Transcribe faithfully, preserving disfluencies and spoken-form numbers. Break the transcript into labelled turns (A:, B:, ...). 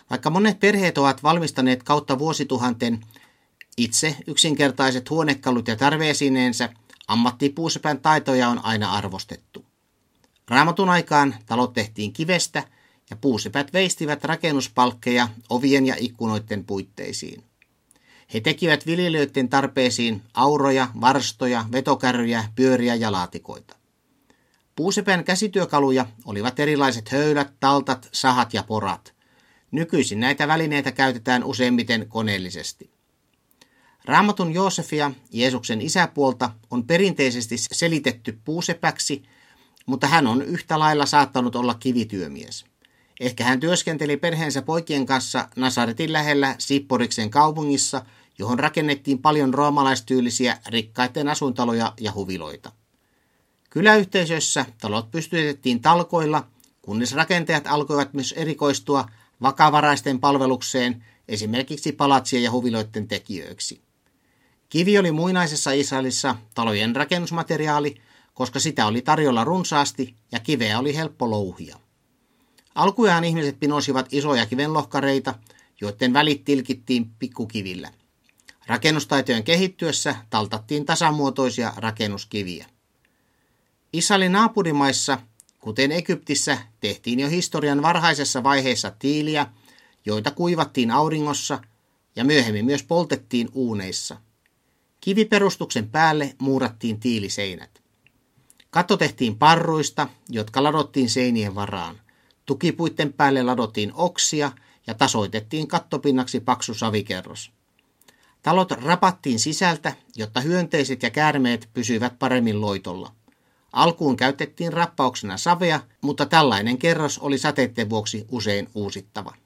A: Vaikka monet perheet ovat valmistaneet kautta vuosituhanten itse yksinkertaiset huonekalut ja tarveesineensä, ammattipuusepän taitoja on aina arvostettu. Raamatun aikaan talot tehtiin kivestä ja puusepät veistivät rakennuspalkkeja ovien ja ikkunoiden puitteisiin. He tekivät viljelijöiden tarpeisiin auroja, varstoja, vetokärryjä, pyöriä ja laatikoita. Puusepän käsityökaluja olivat erilaiset höylät, taltat, sahat ja porat. Nykyisin näitä välineitä käytetään useimmiten koneellisesti. Raamatun Joosefia, Jeesuksen isäpuolta, on perinteisesti selitetty puusepäksi, mutta hän on yhtä lailla saattanut olla kivityömies. Ehkä hän työskenteli perheensä poikien kanssa Nasaretin lähellä Sipporiksen kaupungissa, johon rakennettiin paljon roomalaistyylisiä rikkaiden asuintaloja ja huviloita. Kyläyhteisöissä talot pystytettiin talkoilla, kunnes rakentajat alkoivat myös erikoistua vakavaraisten palvelukseen, esimerkiksi palatsien ja huviloiden tekijöiksi. Kivi oli muinaisessa Israelissa talojen rakennusmateriaali, koska sitä oli tarjolla runsaasti ja kiveä oli helppo louhia. Alkujaan ihmiset pinosivat isoja kivenlohkareita, joiden välit tilkittiin pikkukivillä. Rakennustaitojen kehittyessä taltattiin tasamuotoisia rakennuskiviä. Israelin naapurimaissa, kuten Egyptissä, tehtiin jo historian varhaisessa vaiheessa tiiliä, joita kuivattiin auringossa ja myöhemmin myös poltettiin uuneissa. Kiviperustuksen päälle muurattiin tiiliseinät. Katto tehtiin parruista, jotka ladottiin seinien varaan. Tukipuitten päälle ladottiin oksia ja tasoitettiin kattopinnaksi paksu savikerros. Talot rapattiin sisältä, jotta hyönteiset ja käärmeet pysyivät paremmin loitolla. Alkuun käytettiin rappauksena savea, mutta tällainen kerros oli sateitten vuoksi usein uusittava.